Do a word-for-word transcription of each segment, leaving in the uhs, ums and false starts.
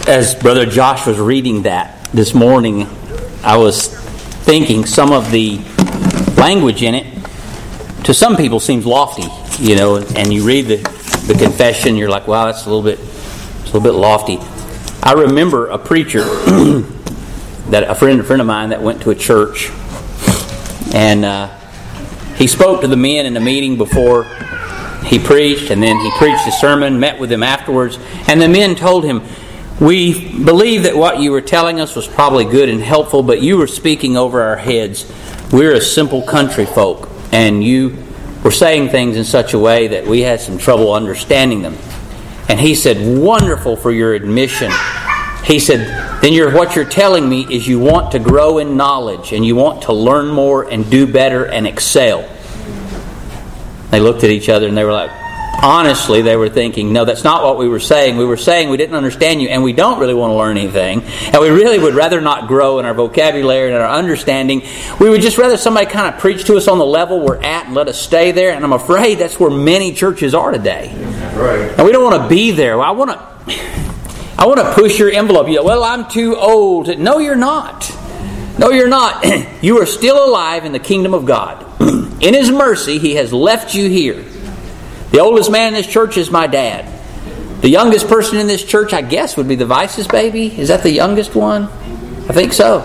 As Brother Josh was reading that this morning, I was thinking some of the language in it, to some people, seems lofty, you know, and you read the, the confession, you're like, wow, that's a little bit, it's a little bit lofty. I remember a preacher, that a friend, a friend of mine that went to a church, and uh, he spoke to the men in the meeting before he preached, and then he preached his sermon, met with them afterwards, and the men told him, we believe that what you were telling us was probably good and helpful, but you were speaking over our heads. We're a simple country folk, and you were saying things in such a way that we had some trouble understanding them. And he said, wonderful for your admission. He said, then you're, what you're telling me is you want to grow in knowledge, and you want to learn more and do better and excel. They looked at each other and they were like, honestly, they were thinking, no, that's not what we were saying. We were saying we didn't understand you, and we don't really want to learn anything. And we really would rather not grow in our vocabulary and our understanding. We would just rather somebody kind of preach to us on the level we're at and let us stay there. And I'm afraid that's where many churches are today. Right. And we don't want to be there. I want to, I want to push your envelope. You go, well, I'm too old. No, you're not. No, you're not. You are still alive in the kingdom of God. In His mercy, He has left you here. The oldest man in this church is my dad. The youngest person in this church, I guess, would be the Vice's baby. Is that the youngest one? I think so.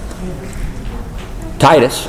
Titus.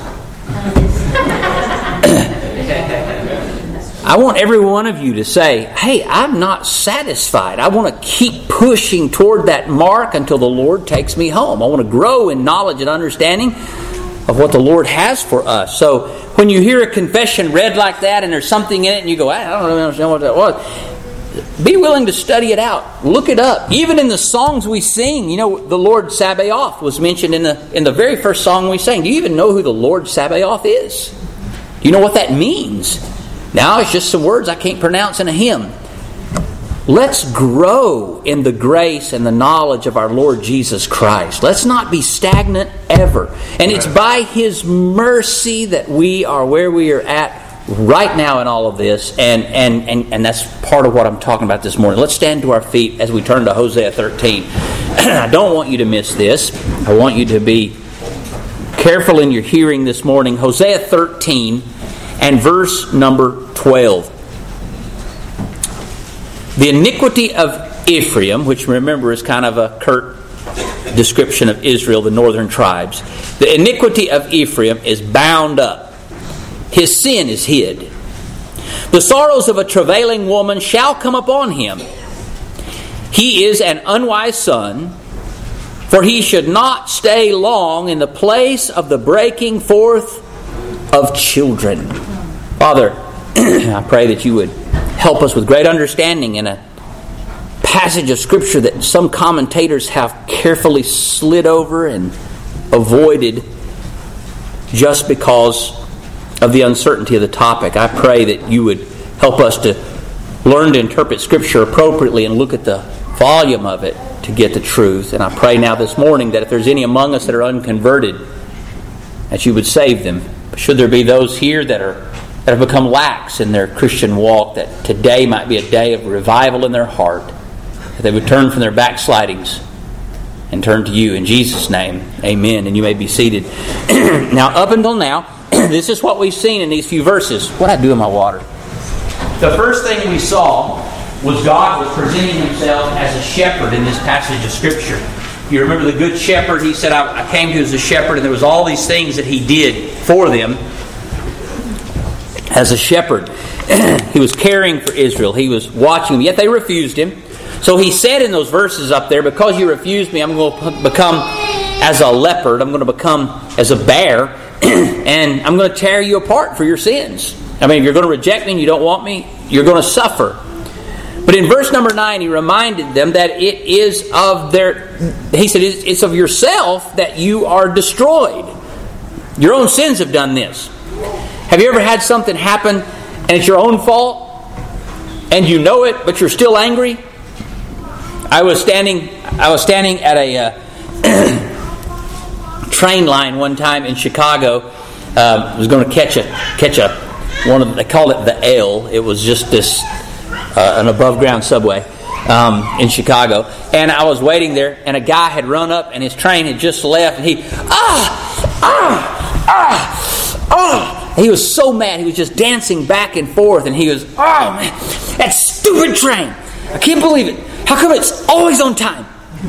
I want every one of you to say, hey, I'm not satisfied. I want to keep pushing toward that mark until the Lord takes me home. I want to grow in knowledge and understanding of what the Lord has for us. So when you hear a confession read like that and there's something in it and you go, I don't really understand what that was, be willing to study it out. Look it up. Even in the songs we sing, you know, the Lord Sabaoth was mentioned in the in the very first song we sang. Do you even know who the Lord Sabaoth is? Do you know what that means? Now it's just some words I can't pronounce in a hymn. Let's grow in the grace and the knowledge of our Lord Jesus Christ. Let's not be stagnant ever. And it's by His mercy that we are where we are at right now in all of this. And, and, and, and that's part of what I'm talking about this morning. Let's stand to our feet as we turn to Hosea thirteen. I don't want you to miss this. I want you to be careful in your hearing this morning. Hosea thirteen and verse number twelve. The iniquity of Ephraim, which remember is kind of a curt description of Israel, the northern tribes. The iniquity of Ephraim is bound up. His sin is hid. The sorrows of a travailing woman shall come upon him. He is an unwise son, for he should not stay long in the place of the breaking forth of children. Father, I pray that you would help us with great understanding in a passage of Scripture that some commentators have carefully slid over and avoided just because of the uncertainty of the topic. I pray that you would help us to learn to interpret Scripture appropriately and look at the volume of it to get the truth. And I pray now this morning that if there's any among us that are unconverted, that you would save them. Should there be those here that are that have become lax in their Christian walk, that today might be a day of revival in their heart, that they would turn from their backslidings and turn to you. In Jesus' name, amen. And you may be seated. Now, up until now, this is what we've seen in these few verses. What'd I do in my water? The first thing we saw was God was presenting Himself as a shepherd in this passage of Scripture. You remember the Good Shepherd? He said, I, I came to you as a shepherd, and there was all these things that He did for them. As a shepherd, He was caring for Israel. He was watching them, yet they refused Him. So He said in those verses up there, because you refused me, I'm going to become as a leopard. I'm going to become as a bear. And I'm going to tear you apart for your sins. I mean, if you're going to reject me and you don't want me, you're going to suffer. But in verse number nine, He reminded them that it is of their... He said, it's of yourself that you are destroyed. Your own sins have done this. Have you ever had something happen and it's your own fault and you know it, but you're still angry? I was standing, I was standing at a uh, train line one time in Chicago. Uh, I was going to catch a catch a one of they called it the L. It was just this uh, an above ground subway, um, in Chicago. And I was waiting there, and a guy had run up, and his train had just left, and he, ah, ah, ah, ah. He was so mad. He was just dancing back and forth, and he was, oh man, that stupid train. I can't believe it. How come it's always on time?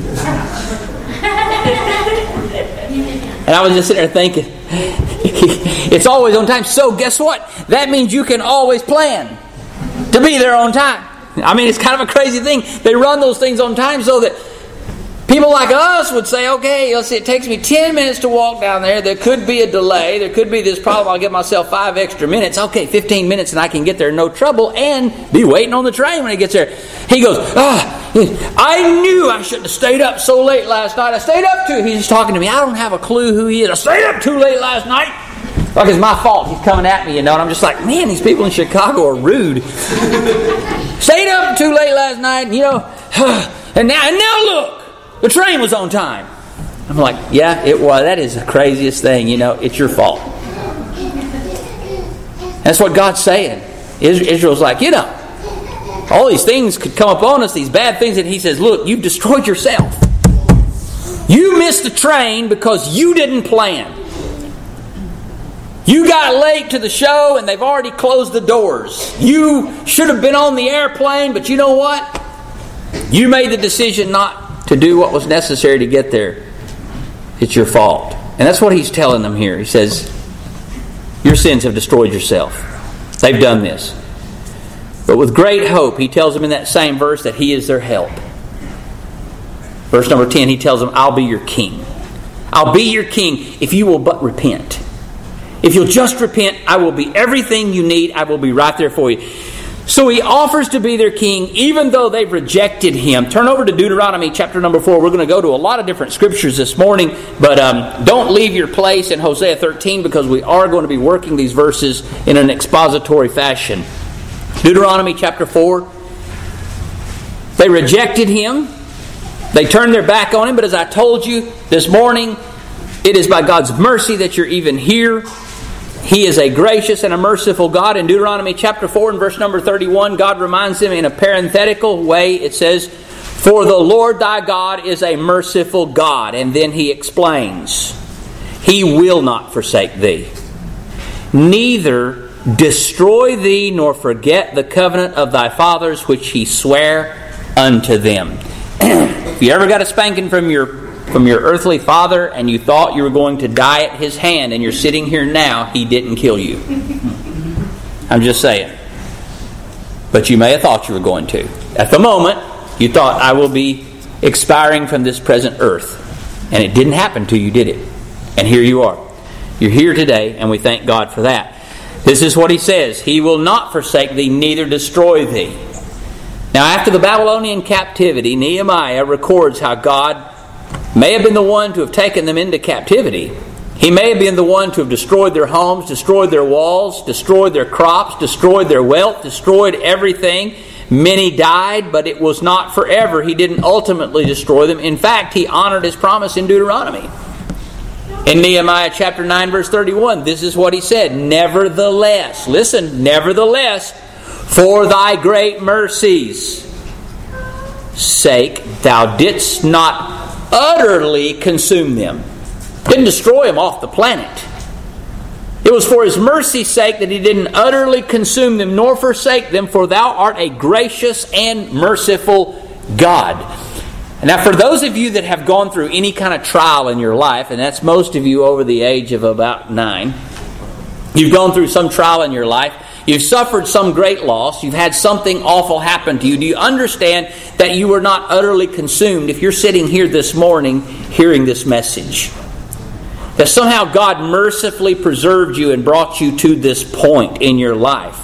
And I was just sitting there thinking, it's always on time. So guess what? That means you can always plan to be there on time. I mean, it's kind of a crazy thing. They run those things on time so that people like us would say, okay, let's see, it takes me ten minutes to walk down there. There could be a delay. There could be this problem. I'll give myself five extra minutes. Okay, fifteen minutes and I can get there no trouble and be waiting on the train when it gets there. He goes, ah, I knew I shouldn't have stayed up so late last night. I stayed up too. He's just talking to me. I don't have a clue who he is. I stayed up too late last night. Like it's my fault. He's coming at me, you know. And I'm just like, man, these people in Chicago are rude. Stayed up too late last night, you know. And now, and now look, the train was on time. I'm like, yeah, it was. That is the craziest thing, you know. It's your fault. That's what God's saying. Israel's like, you know, all these things could come upon us, these bad things, and He says, look, you've destroyed yourself. You missed the train because you didn't plan. You got late to the show and they've already closed the doors. You should have been on the airplane, but you know what? You made the decision not to do what was necessary to get there. It's your fault. And that's what He's telling them here. He says, your sins have destroyed yourself. They've done this. But with great hope, He tells them in that same verse that He is their help. Verse number ten, He tells them, I'll be your king. I'll be your king if you will but repent. If you'll just repent, I will be everything you need. I will be right there for you. So He offers to be their king even though they've rejected Him. Turn over to Deuteronomy chapter number four. We're going to go to a lot of different scriptures this morning. But um, don't leave your place in Hosea thirteen because we are going to be working these verses in an expository fashion. Deuteronomy chapter four. They rejected Him. They turned their back on Him. But as I told you this morning, it is by God's mercy that you're even here. He is a gracious and a merciful God. In Deuteronomy chapter four and verse number thirty-one, God reminds them in a parenthetical way. It says, for the Lord thy God is a merciful God. And then He explains, He will not forsake thee, neither destroy thee, nor forget the covenant of thy fathers, which He sware unto them. If you ever got a spanking from your from your earthly father and you thought you were going to die at his hand and you're sitting here now, he didn't kill you. I'm just saying. But you may have thought you were going to. At the moment, you thought, I will be expiring from this present earth. And it didn't happen to you, did it? And here you are. You're here today, and we thank God for that. This is what He says. He will not forsake thee, neither destroy thee. Now, after the Babylonian captivity, Nehemiah records how God may have been the one to have taken them into captivity. He may have been the one to have destroyed their homes, destroyed their walls, destroyed their crops, destroyed their wealth, destroyed everything. Many died, but it was not forever. He didn't ultimately destroy them. In fact, He honored His promise in Deuteronomy. In Nehemiah chapter nine, verse thirty-one, this is what He said. Nevertheless, listen, nevertheless, for thy great mercies' sake, thou didst not utterly consume them. Didn't destroy them off the planet. It was for His mercy's sake that He didn't utterly consume them, nor forsake them, for thou art a gracious and merciful God. And now for those of you that have gone through any kind of trial in your life, and that's most of you over the age of about nine, you've gone through some trial in your life, you've suffered some great loss, you've had something awful happen to you. Do you understand that you were not utterly consumed if you're sitting here this morning hearing this message? That somehow God mercifully preserved you and brought you to this point in your life.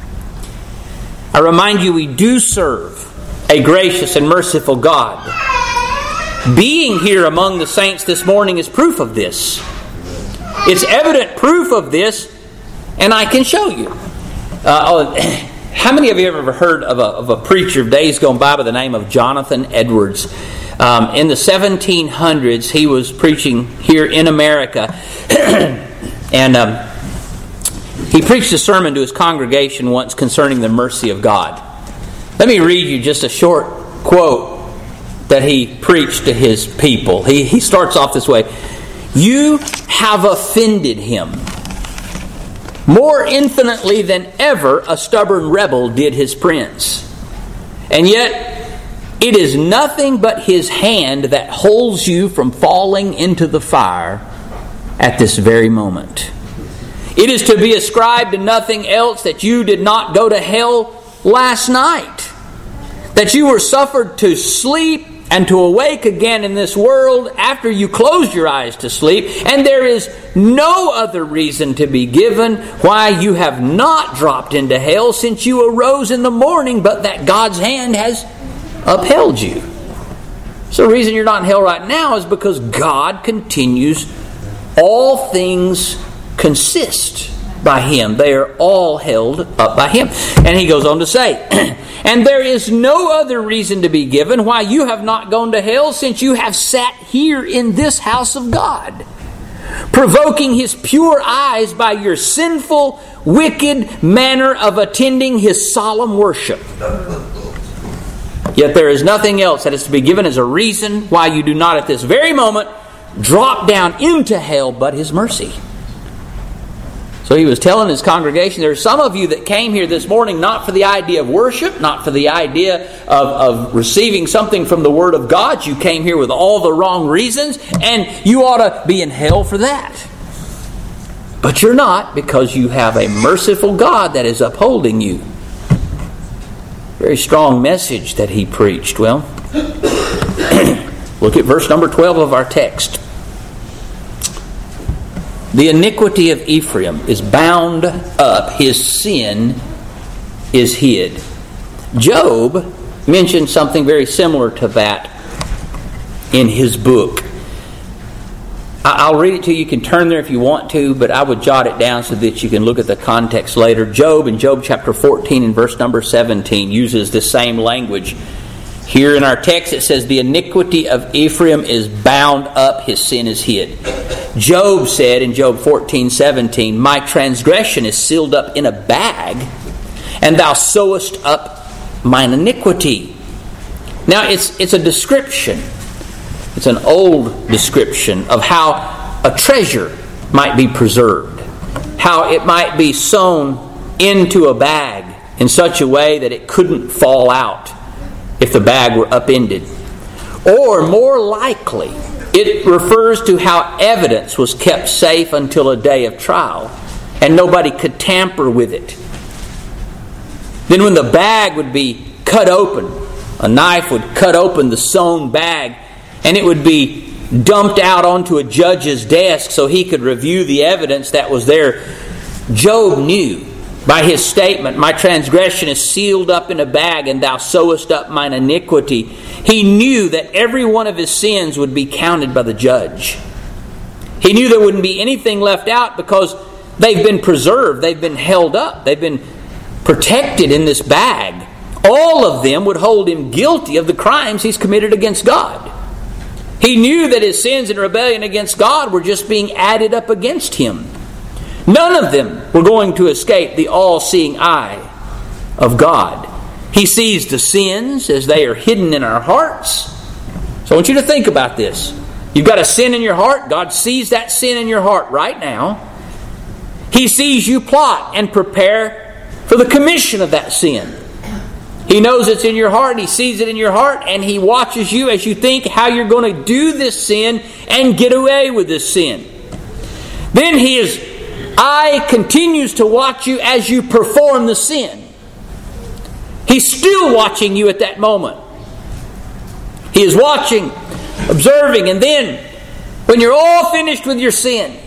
I remind you, we do serve a gracious and merciful God. Being here among the saints this morning is proof of this. It's evident proof of this, and I can show you. Uh, how many of you have ever heard of a, of a preacher of days gone by by the name of Jonathan Edwards? Um, in the seventeen hundreds, he was preaching here in America, and um, he preached a sermon to his congregation once concerning the mercy of God. Let me read you just a short quote that he preached to his people. He, he starts off this way. You have offended him. More infinitely than ever a stubborn rebel did his prince. And yet it is nothing but his hand that holds you from falling into the fire at this very moment. It is to be ascribed to nothing else that you did not go to hell last night. That you were suffered to sleep and to awake again in this world after you closed your eyes to sleep. And there is no other reason to be given why you have not dropped into hell since you arose in the morning, but that God's hand has upheld you. So the reason you're not in hell right now is because God continues. All things consist by Him. They are all held up by Him. And he goes on to say, and there is no other reason to be given why you have not gone to hell since you have sat here in this house of God, provoking His pure eyes by your sinful, wicked manner of attending His solemn worship. Yet there is nothing else that is to be given as a reason why you do not at this very moment drop down into hell but His mercy. So he was telling his congregation, there are some of you that came here this morning not for the idea of worship, not for the idea of, of receiving something from the Word of God. You came here with all the wrong reasons, and you ought to be in hell for that. But you're not, because you have a merciful God that is upholding you. Very strong message that he preached. Well, look at verse number twelve of our text. The iniquity of Ephraim is bound up, his sin is hid. Job mentioned something very similar to that in his book. I'll read it to you. You can turn there if you want to, but I would jot it down so that you can look at the context later. Job, in Job chapter fourteen and verse number seventeen, uses the same language. Here in our text it says, the iniquity of Ephraim is bound up, his sin is hid. Job said in Job fourteen seventeen, my transgression is sealed up in a bag, and thou sewest up mine iniquity. Now it's it's a description. It's an old description of how a treasure might be preserved. How it might be sewn into a bag in such a way that it couldn't fall out if the bag were upended. Or more likely, it refers to how evidence was kept safe until a day of trial and nobody could tamper with it. Then when the bag would be cut open, a knife would cut open the sewn bag and it would be dumped out onto a judge's desk so he could review the evidence that was there. Job knew by his statement, my transgression is sealed up in a bag, and thou sewest up mine iniquity. He knew that every one of his sins would be counted by the judge. He knew there wouldn't be anything left out because they've been preserved, they've been held up, they've been protected in this bag. All of them would hold him guilty of the crimes he's committed against God. He knew that his sins in rebellion against God were just being added up against him. None of them were going to escape the all-seeing eye of God. He sees the sins as they are hidden in our hearts. So I want you to think about this. You've got a sin in your heart. God sees that sin in your heart right now. He sees you plot and prepare for the commission of that sin. He knows it's in your heart, and He sees it in your heart, and He watches you as you think how you're going to do this sin and get away with this sin. Then His eye continues to watch you as you perform the sin. He's still watching you at that moment. He is watching, observing, and then when you're all finished with your sin,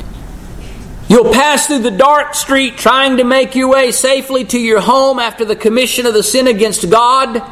you'll pass through the dark street trying to make your way safely to your home after the commission of the sin against God.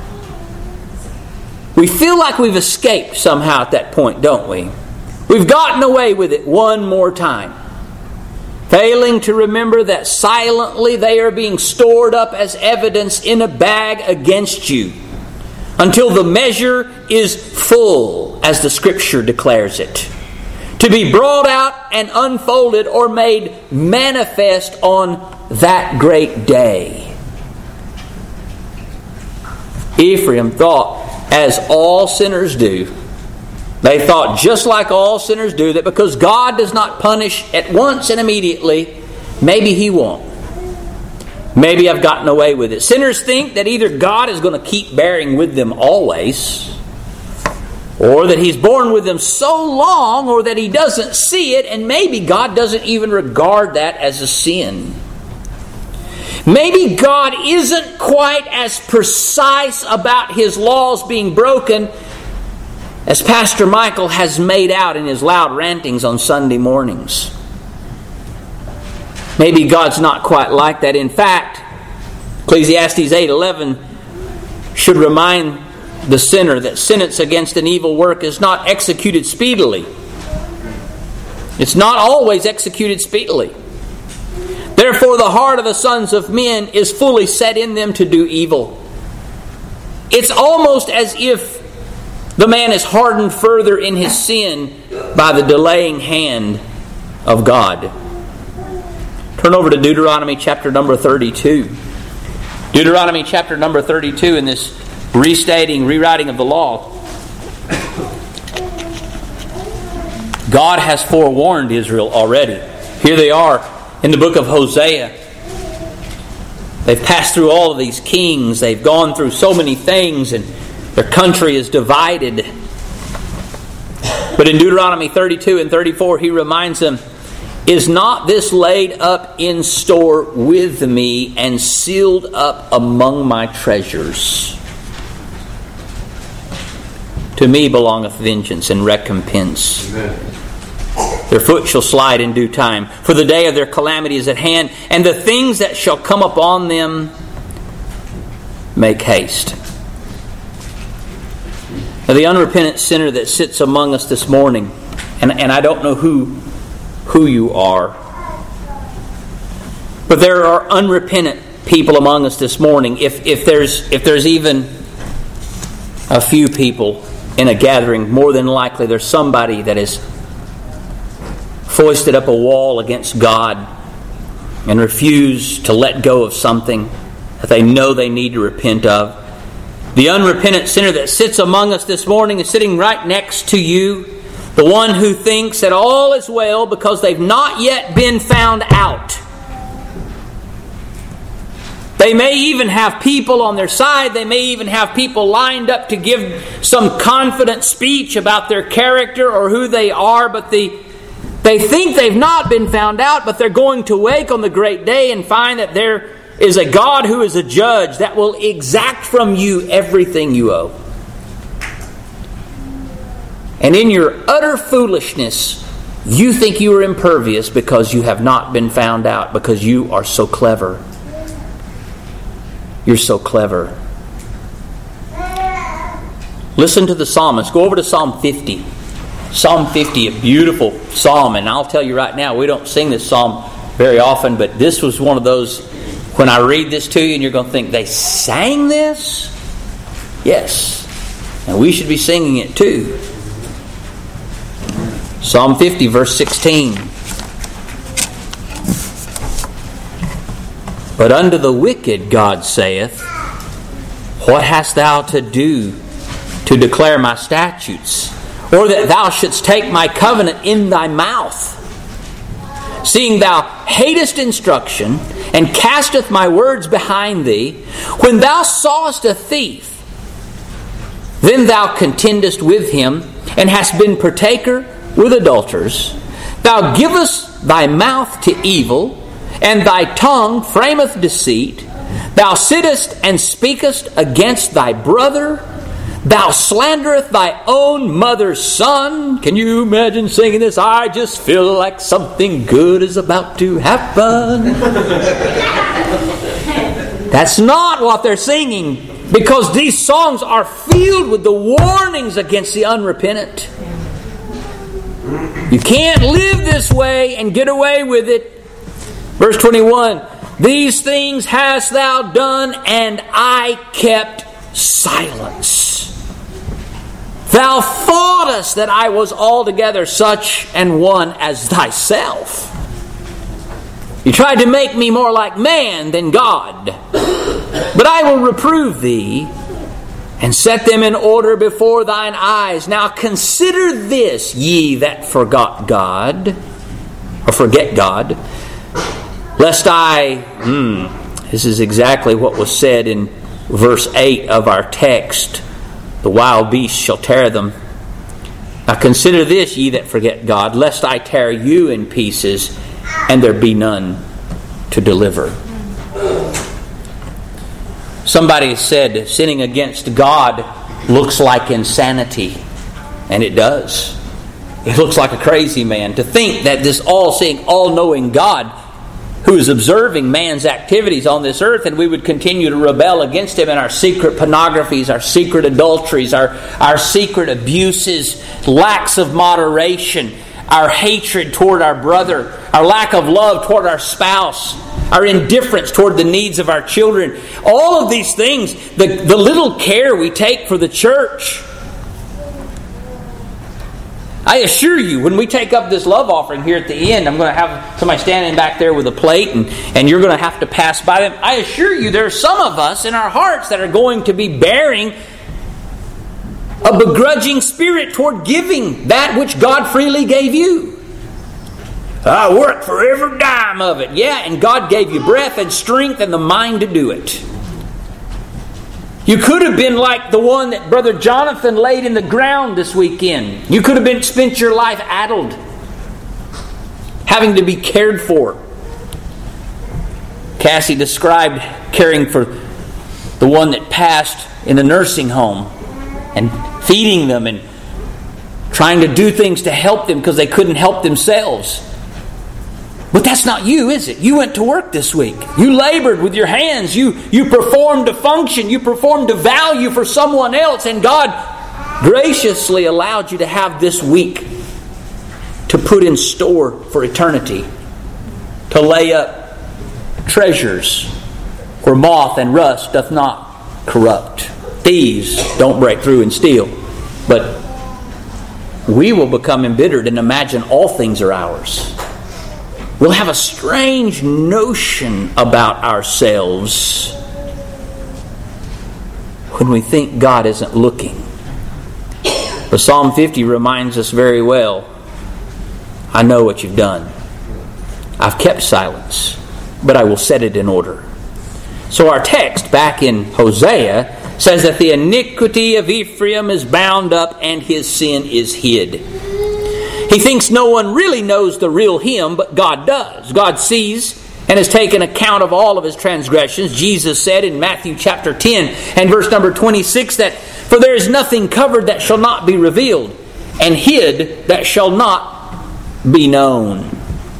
We feel like we've escaped somehow at that point, don't we? We've gotten away with it one more time, failing to remember that silently they are being stored up as evidence in a bag against you until the measure is full, as the Scripture declares it, to be brought out and unfolded or made manifest on that great day. Ephraim thought, as all sinners do, they thought just like all sinners do, that because God does not punish at once and immediately, maybe He won't. Maybe I've gotten away with it. Sinners think that either God is going to keep bearing with them always, or that He's borne with them so long, or that He doesn't see it, and maybe God doesn't even regard that as a sin. Maybe God isn't quite as precise about His laws being broken as Pastor Michael has made out in his loud rantings on Sunday mornings. Maybe God's not quite like that. In fact, Ecclesiastes eight eleven should remind the sinner that sentence against an evil work is not executed speedily. It's not always executed speedily. Therefore, the heart of the sons of men is fully set in them to do evil. It's almost as if the man is hardened further in his sin by the delaying hand of God. Turn over to Deuteronomy chapter number thirty-two. Deuteronomy chapter number thirty-two, in this restating, rewriting of the law, God has forewarned Israel already. Here they are in the book of Hosea. They've passed through all of these kings. They've gone through so many things, and their country is divided. But in Deuteronomy thirty-two and thirty-four, He reminds them, is not this laid up in store with me and sealed up among my treasures? To me belongeth vengeance and recompense. Amen. Their foot shall slide in due time, for the day of their calamity is at hand, and the things that shall come upon them make haste. Now, the unrepentant sinner that sits among us this morning, and, and I don't know who who you are, but there are unrepentant people among us this morning. If if there's if there's even a few people in a gathering, more than likely there's somebody that has foisted up a wall against God and refused to let go of something that they know they need to repent of. The unrepentant sinner that sits among us this morning is sitting right next to you. The one who thinks that all is well because they've not yet been found out. They may even have people on their side. They may even have people lined up to give some confident speech about their character or who they are, but the They think they've not been found out, but they're going to wake on the great day and find that there is a God who is a judge that will exact from you everything you owe. And in your utter foolishness, you think you are impervious because you have not been found out, because you are so clever. You're so clever. Listen to the psalmist. Go over to Psalm fifty. Psalm fifty, a beautiful psalm, and I'll tell you right now, we don't sing this psalm very often, but this was one of those, when I read this to you and you're going to think, they sang this? Yes. And we should be singing it too. Psalm fifty, verse sixteen. But unto the wicked, God saith, what hast thou to do to declare my statutes? Or that thou shouldst take my covenant in thy mouth, seeing thou hatest instruction, and casteth my words behind thee. When thou sawest a thief, then thou contendest with him, and hast been partaker with adulterers. Thou givest thy mouth to evil, and thy tongue frameth deceit. Thou sittest and speakest against thy brother. Thou slandereth thy own mother's son. Can you imagine singing this? I just feel like something good is about to happen. That's not what they're singing, because these songs are filled with the warnings against the unrepentant. You can't live this way and get away with it. Verse twenty-one, these things hast thou done, and I kept silence. Thou thoughtest that I was altogether such an one as thyself. You tried to make me more like man than God. But I will reprove thee and set them in order before thine eyes. Now consider this, ye that forgot God, or forget God, lest I, hmm, this is exactly what was said in verse eight of our text, the wild beasts shall tear them. Now consider this, ye that forget God, lest I tear you in pieces, and there be none to deliver. Somebody said sinning against God looks like insanity. And it does. It looks like a crazy man. To think that this all-seeing, all-knowing God, who is observing man's activities on this earth, and we would continue to rebel against Him in our secret pornographies, our secret adulteries, our, our secret abuses, lacks of moderation, our hatred toward our brother, our lack of love toward our spouse, our indifference toward the needs of our children. All of these things, the, the little care we take for the church. I assure you, when we take up this love offering here at the end, I'm going to have somebody standing back there with a plate, and, and you're going to have to pass by them. I assure you, there are some of us in our hearts that are going to be bearing a begrudging spirit toward giving that which God freely gave you. I worked for every dime of it. Yeah, and God gave you breath and strength and the mind to do it. You could have been like the one that Brother Jonathan laid in the ground this weekend. You could have been spent your life addled, having to be cared for. Cassie described caring for the one that passed in the nursing home and feeding them and trying to do things to help them because they couldn't help themselves. But that's not you, is it? You went to work this week. You labored with your hands. You, you performed a function. You performed a value for someone else. And God graciously allowed you to have this week to put in store for eternity. To lay up treasures where moth and rust doth not corrupt. Thieves don't break through and steal. But we will become embittered and imagine all things are ours. We'll have a strange notion about ourselves when we think God isn't looking. But Psalm fifty reminds us very well, I know what you've done. I've kept silence, but I will set it in order. So our text back in Hosea says that the iniquity of Ephraim is bound up and his sin is hid. He thinks no one really knows the real him, but God does. God sees and has taken account of all of his transgressions. Jesus said in Matthew chapter ten and verse number twenty-six that, for there is nothing covered that shall not be revealed, and hid that shall not be known.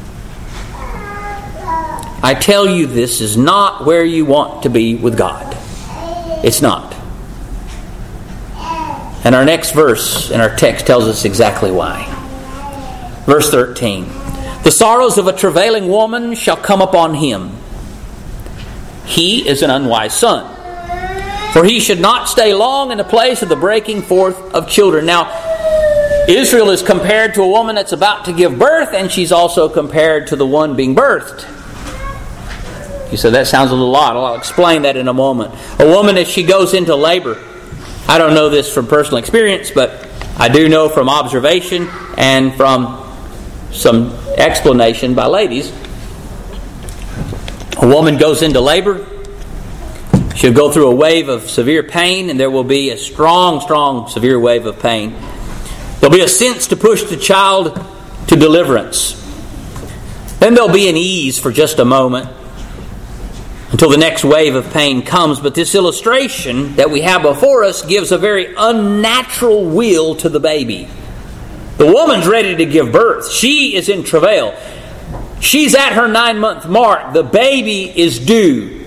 I tell you, this is not where you want to be with God. It's not. And our next verse in our text tells us exactly why. Verse thirteen. The sorrows of a travailing woman shall come upon him. He is an unwise son. For he should not stay long in the place of the breaking forth of children. Now, Israel is compared to a woman that's about to give birth, and she's also compared to the one being birthed. You said, that sounds a little odd. I'll explain that in a moment. A woman, as she goes into labor, I don't know this from personal experience, but I do know from observation and from some explanation by ladies. A woman goes into labor. She'll go through a wave of severe pain, and there will be a strong, strong, severe wave of pain. There'll be a sense to push the child to deliverance. Then there'll be an ease for just a moment until the next wave of pain comes. But this illustration that we have before us gives a very unnatural will to the baby. The woman's ready to give birth. She is in travail. She's at her nine-month mark. The baby is due.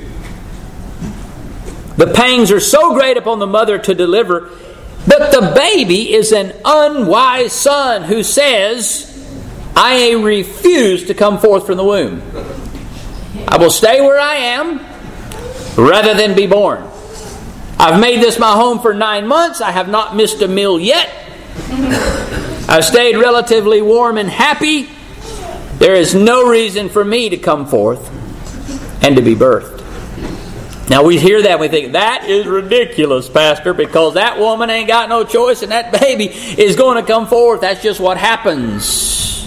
The pangs are so great upon the mother to deliver, but the baby is an unwise son who says, I refuse to come forth from the womb. I will stay where I am rather than be born. I've made this my home for nine months. I have not missed a meal yet. I've stayed relatively warm and happy. There is no reason for me to come forth and to be birthed. Now we hear that and we think, that is ridiculous, Pastor, because that woman ain't got no choice and that baby is going to come forth. That's just what happens.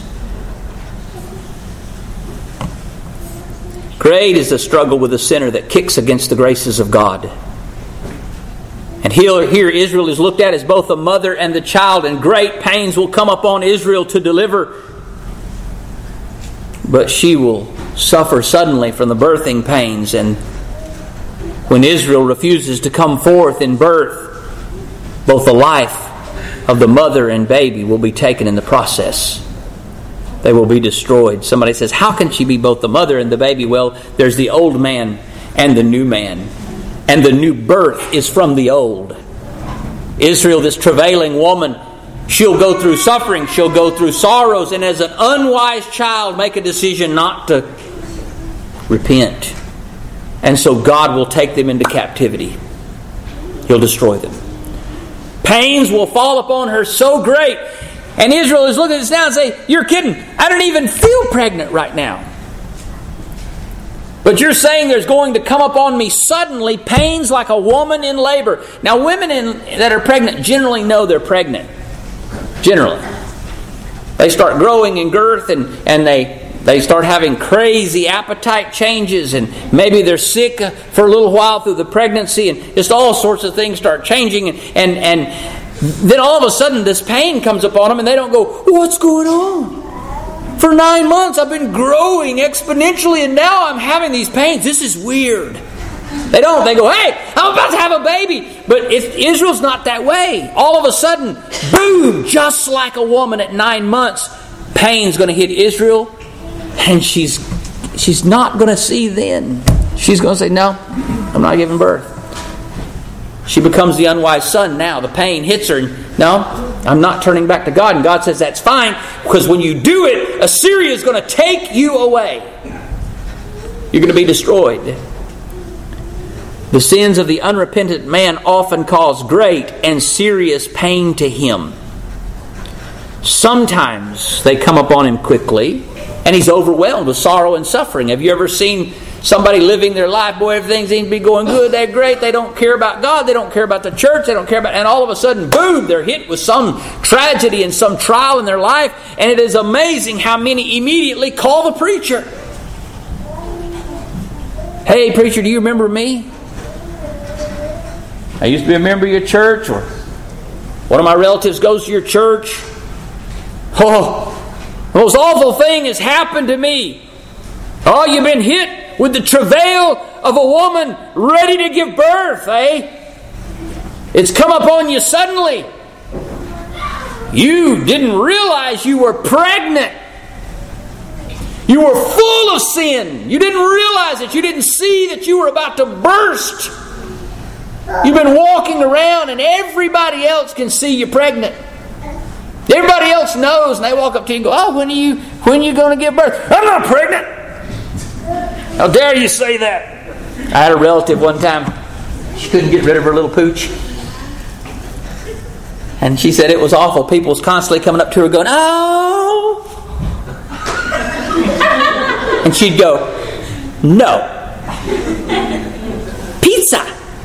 Great is the struggle with the sinner that kicks against the graces of God. And here, here Israel is looked at as both the mother and the child, and great pains will come upon Israel to deliver. But she will suffer suddenly from the birthing pains, and when Israel refuses to come forth in birth, both the life of the mother and baby will be taken in the process. They will be destroyed. Somebody says, how can she be both the mother and the baby? Well, there's the old man and the new man. And the new birth is from the old. Israel, this travailing woman, she'll go through suffering, she'll go through sorrows, and as an unwise child make a decision not to repent. And so God will take them into captivity. He'll destroy them. Pains will fall upon her so great. And Israel is looking at this now and saying, you're kidding. I don't even feel pregnant right now. But you're saying there's going to come upon me suddenly pains like a woman in labor. Now women in, that are pregnant generally know they're pregnant. Generally. They start growing in girth and, and they... They start having crazy appetite changes, and maybe they're sick for a little while through the pregnancy, and just all sorts of things start changing. And, and, and then all of a sudden this pain comes upon them and they don't go, what's going on? For nine months I've been growing exponentially and now I'm having these pains. This is weird. They don't. They go, hey, I'm about to have a baby. But if Israel's not that way, all of a sudden, boom, just like a woman at nine months, pain's going to hit Israel. And she's she's not going to see then. She's going to say, no, I'm not giving birth. She becomes the unwise son now. The pain hits her. And, no, I'm not turning back to God. And God says, that's fine. Because when you do it, Assyria is going to take you away. You're going to be destroyed. The sins of the unrepentant man often cause great and serious pain to him. Sometimes they come upon him quickly, and he's overwhelmed with sorrow and suffering. Have you ever seen somebody living their life? Boy, everything seems to be going good. They're great. They don't care about God. They don't care about the church. They don't care about... And all of a sudden, boom, they're hit with some tragedy and some trial in their life. And it is amazing how many immediately call the preacher. Hey, preacher, do you remember me? I used to be a member of your church. Or one of my relatives goes to your church. Oh, the most awful thing has happened to me. Oh, you've been hit with the travail of a woman ready to give birth, eh? It's come upon you suddenly. You didn't realize you were pregnant. You were full of sin. You didn't realize it. You didn't see that you were about to burst. You've been walking around and everybody else can see you pregnant. Everybody else knows, and they walk up to you and go, oh, when are you when are you going to give birth? I'm not pregnant. How dare you say that? I had a relative one time. She couldn't get rid of her little pooch. And she said it was awful. People was constantly coming up to her going, oh. And she'd go, no. Pizza.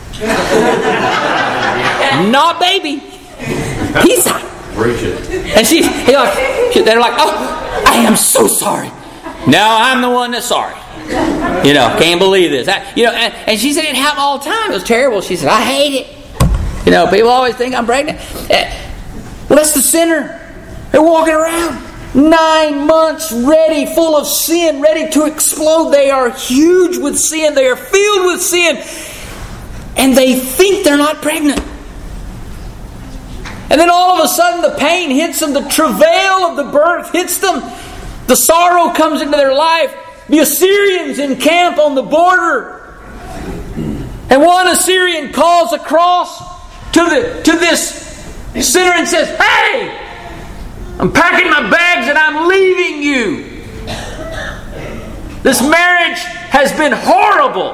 Not baby. Pizza. And she, he like, they're like, oh, I am so sorry. No, I'm the one that's sorry. You know, can't believe this. I, you know, and, and she said it happened all the time. It was terrible. She said, I hate it. You know, people always think I'm pregnant. Well, that's the sinner. They're walking around nine months ready, full of sin, ready to explode. They are huge with sin. They are filled with sin. And they think they're not pregnant. And then all of a sudden the pain hits them. The travail of the birth hits them. The sorrow comes into their life. The Assyrians encamp on the border. And one Assyrian calls across to the to this sinner and says, hey, I'm packing my bags and I'm leaving you. This marriage has been horrible.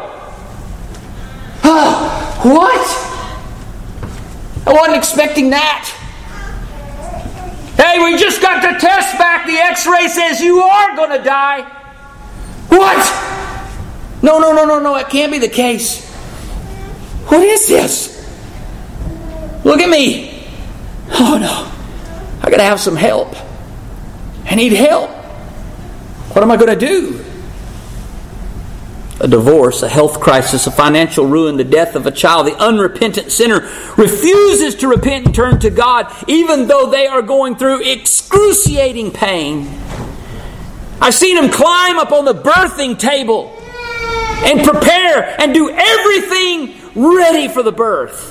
Oh, what? I wasn't expecting that. Hey, we just got the test back. The x-ray says you are going to die. What? No, no, no, no, no. It can't be the case. What is this? Look at me. Oh no. I got to have some help. I need help. What am I going to do? A divorce, a health crisis, a financial ruin, the death of a child, the unrepentant sinner refuses to repent and turn to God, even though they are going through excruciating pain. I've seen them climb up on the birthing table and prepare and do everything ready for the birth.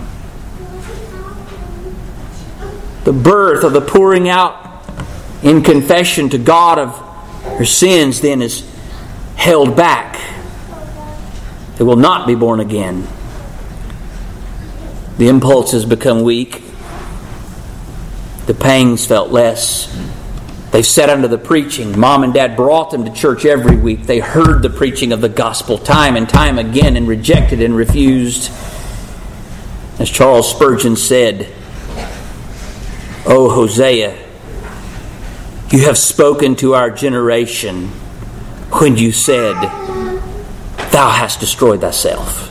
The birth of the pouring out in confession to God of her sins then is held back. They will not be born again. The impulses become weak. The pangs felt less. They sat under the preaching. Mom and Dad brought them to church every week. They heard the preaching of the gospel time and time again and rejected and refused. As Charles Spurgeon said, "O Hosea, you have spoken to our generation when you said, Thou hast destroyed thyself."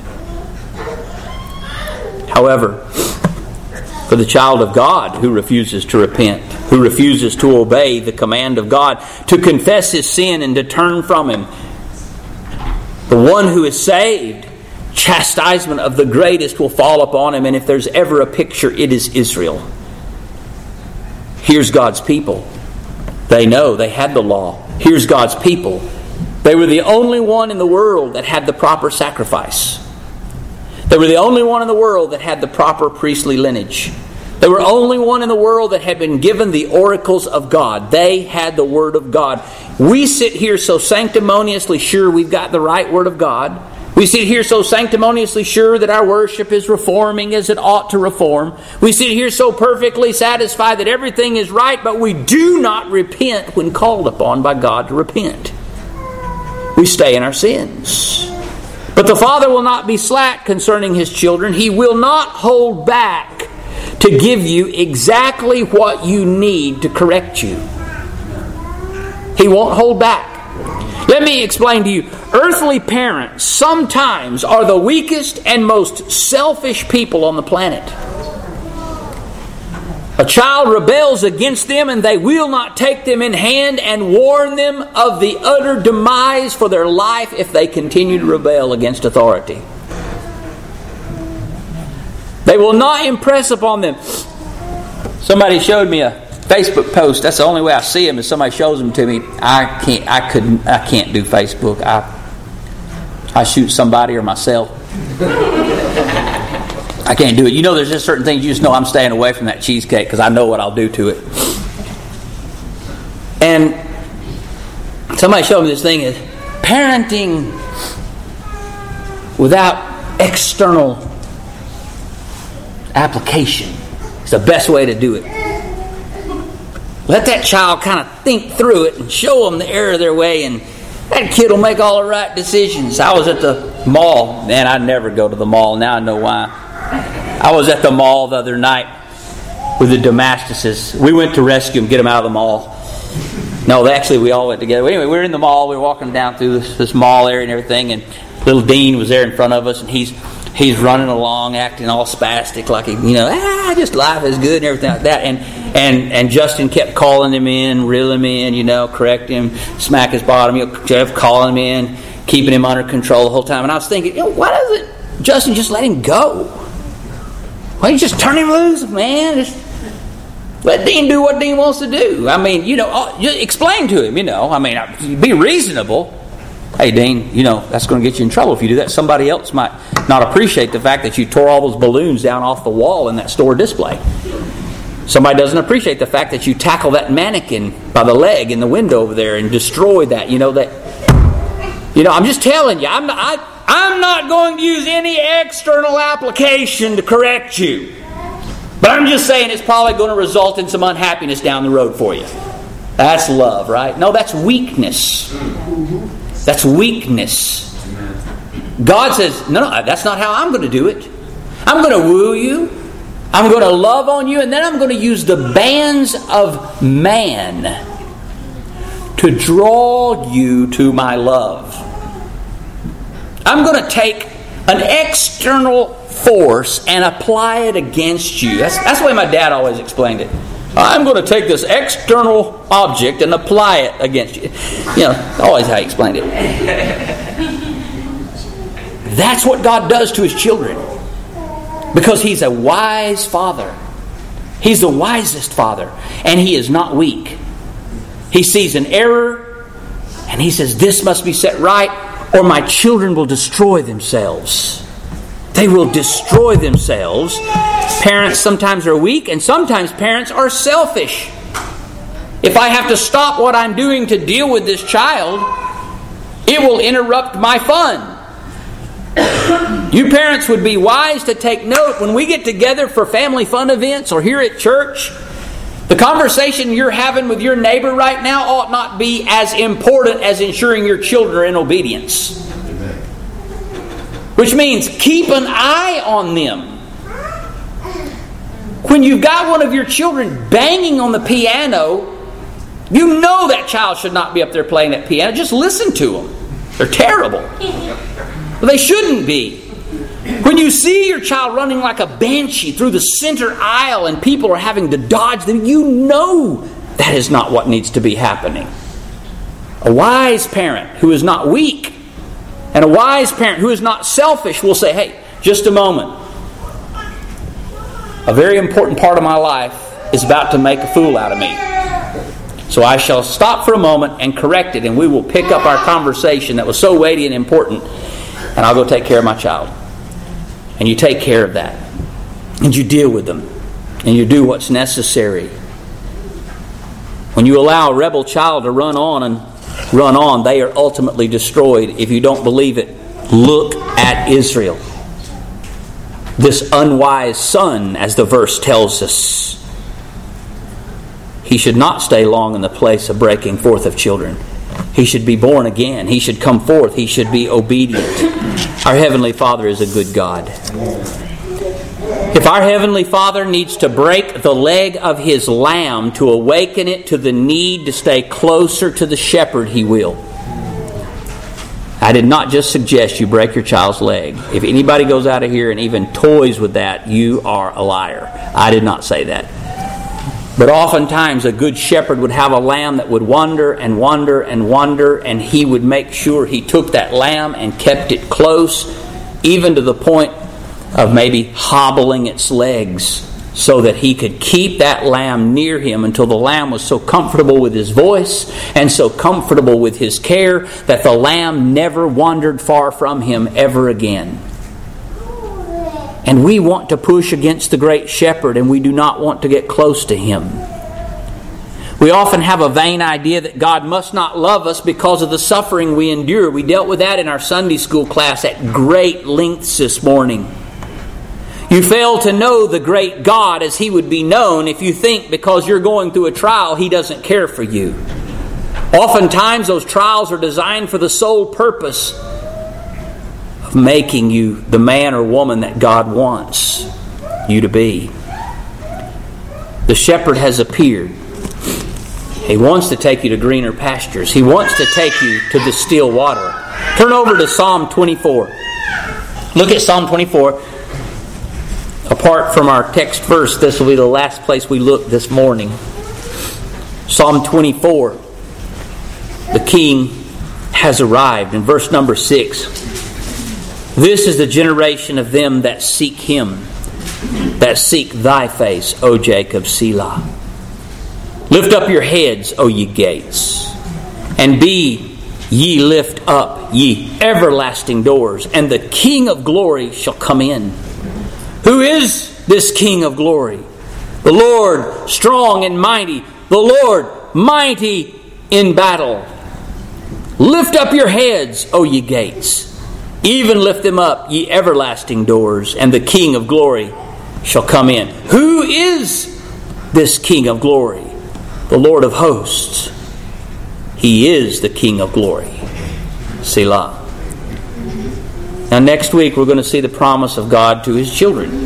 However, for the child of God who refuses to repent, who refuses to obey the command of God, to confess his sin and to turn from him, the one who is saved, chastisement of the greatest will fall upon him. And if there's ever a picture, it is Israel. Here's God's people. They know they had the law. Here's God's people. They were the only one in the world that had the proper sacrifice. They were the only one in the world that had the proper priestly lineage. They were the only one in the world that had been given the oracles of God. They had the Word of God. We sit here so sanctimoniously sure we've got the right Word of God. We sit here so sanctimoniously sure that our worship is reforming as it ought to reform. We sit here so perfectly satisfied that everything is right, but we do not repent when called upon by God to repent. We stay in our sins. But the Father will not be slack concerning His children. He will not hold back to give you exactly what you need to correct you. He won't hold back. Let me explain to you. Earthly parents sometimes are the weakest and most selfish people on the planet. A child rebels against them and they will not take them in hand and warn them of the utter demise for their life if they continue to rebel against authority. They will not impress upon them. Somebody showed me a Facebook post. That's the only way I see them is somebody shows them to me. I can't. I couldn't. I can't do Facebook. I I shoot somebody or myself. I can't do it. You know, there's just certain things you just know I'm staying away from that cheesecake because I know what I'll do to it. And somebody showed me this thing is parenting without external application. It's the best way to do it. Let that child kind of think through it and show them the error of their way, and that kid will make all the right decisions. I was at the mall. Man, I never go to the mall. Now I know why. I was at the mall the other night with the Damastuses. We went to rescue them, get them out of the mall. No, they, actually we all went together. Anyway, we were in the mall. We were walking down through this, this mall area and everything, and little Dean was there in front of us, and he's he's running along, acting all spastic, like he, you know, ah, just life is good and everything like that. And and and Justin kept calling him in, reeling him in, you know, correct him, smack his bottom, you know, Jeff calling him in, keeping him under control the whole time. And I was thinking, you know, why doesn't Justin just let him go? Why don't you just turn him loose, man? Just let Dean do what Dean wants to do. I mean, you know, just explain to him, you know. I mean, be reasonable. Hey, Dean, you know, that's going to get you in trouble if you do that. Somebody else might not appreciate the fact that you tore all those balloons down off the wall in that store display. Somebody doesn't appreciate the fact that you tackle that mannequin by the leg in the window over there and destroy that. You know, that. You know, I'm just telling you, I'm not, I, I'm not going to use any external application to correct you. But I'm just saying it's probably going to result in some unhappiness down the road for you. That's love, right? No, that's weakness. That's weakness. God says, no, no, that's not how I'm going to do it. I'm going to woo you. I'm going to love on you. And then I'm going to use the bands of man to draw you to my love. I'm going to take an external force and apply it against you. That's, that's the way my dad always explained it. I'm going to take this external object and apply it against you. You know, always how he explained it. That's what God does to His children. Because He's a wise Father. He's the wisest Father. And He is not weak. He sees an error and He says, this must be set right or my children will destroy themselves. They will destroy themselves. Parents sometimes are weak and sometimes parents are selfish. If I have to stop what I'm doing to deal with this child, it will interrupt my fun. You parents would be wise to take note when we get together for family fun events or here at church. The conversation you're having with your neighbor right now ought not be as important as ensuring your children are in obedience. Which means keep an eye on them. When you've got one of your children banging on the piano, you know that child should not be up there playing that piano. Just listen to them. They're terrible. But they shouldn't be. When you see your child running like a banshee through the center aisle and people are having to dodge them, you know that is not what needs to be happening. A wise parent who is not weak and a wise parent who is not selfish will say, hey, just a moment. A very important part of my life is about to make a fool out of me. So I shall stop for a moment and correct it, and we will pick up our conversation that was so weighty and important, and I'll go take care of my child. And you take care of that. And you deal with them. And you do what's necessary. When you allow a rebel child to run on and run on, they are ultimately destroyed. If you don't believe it, look at Israel. This unwise son, as the verse tells us. He should not stay long in the place of breaking forth of children. He should be born again. He should come forth. He should be obedient. Our Heavenly Father is a good God. If our Heavenly Father needs to break the leg of His lamb to awaken it to the need to stay closer to the shepherd, He will. I did not just suggest you break your child's leg. If anybody goes out of here and even toys with that, you are a liar. I did not say that. But oftentimes a good shepherd would have a lamb that would wander and wander and wander, and he would make sure he took that lamb and kept it close, even to the point of maybe hobbling its legs, so that he could keep that lamb near him until the lamb was so comfortable with his voice and so comfortable with his care that the lamb never wandered far from him ever again. And we want to push against the great shepherd, and we do not want to get close to him. We often have a vain idea that God must not love us because of the suffering we endure. We dealt with that in our Sunday school class at great lengths this morning. You fail to know the great God as He would be known if you think because you're going through a trial He doesn't care for you. Oftentimes those trials are designed for the sole purpose of making you the man or woman that God wants you to be. The shepherd has appeared. He wants to take you to greener pastures. He wants to take you to the still water. Turn over to Psalm twenty-four. Look at Psalm twenty-four. Apart from our text verse, this will be the last place we look this morning. Psalm twenty-four. The King has arrived. In verse number six. This is the generation of them that seek Him, that seek Thy face, O Jacob, Selah. Lift up your heads, O ye gates, and be ye lift up, ye everlasting doors, and the King of glory shall come in. Who is this King of glory? The Lord strong and mighty, the Lord mighty in battle. Lift up your heads, O ye gates. Even lift them up, ye everlasting doors, and the King of glory shall come in. Who is this King of glory? The Lord of hosts. He is the King of glory. Selah. Now next week we're going to see the promise of God to His children.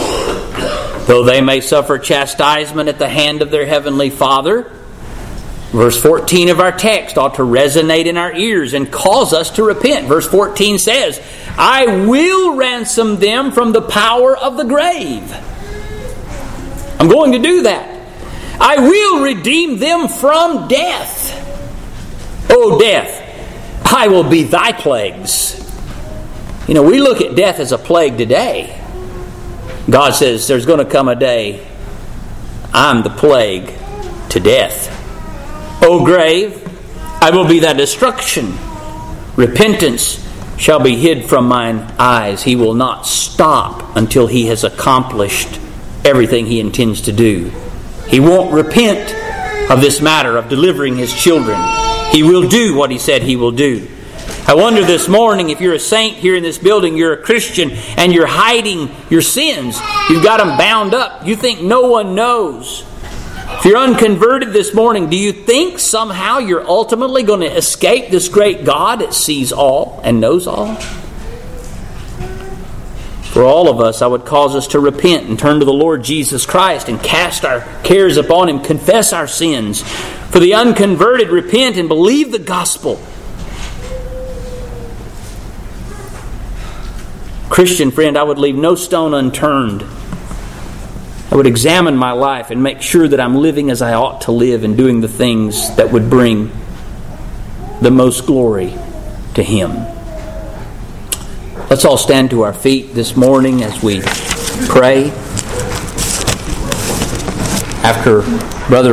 Though they may suffer chastisement at the hand of their Heavenly Father, Verse fourteen of our text ought to resonate in our ears and cause us to repent. Verse fourteen says, I will ransom them from the power of the grave. I'm going to do that. I will redeem them from death. O death, I will be thy plagues. You know, we look at death as a plague today. God says there's going to come a day I'm the plague to death. O grave, I will be thy destruction. Repentance shall be hid from mine eyes. He will not stop until he has accomplished everything he intends to do. He won't repent of this matter of delivering his children. He will do what he said he will do. I wonder this morning, if you're a saint here in this building, you're a Christian, and you're hiding your sins. You've got them bound up. You think no one knows. If you're unconverted this morning, do you think somehow you're ultimately going to escape this great God that sees all and knows all? For all of us, I would cause us to repent and turn to the Lord Jesus Christ and cast our cares upon Him, confess our sins. For the unconverted, repent and believe the gospel. Christian friend, I would leave no stone unturned. I would examine my life and make sure that I'm living as I ought to live and doing the things that would bring the most glory to Him. Let's all stand to our feet this morning as we pray. After Brother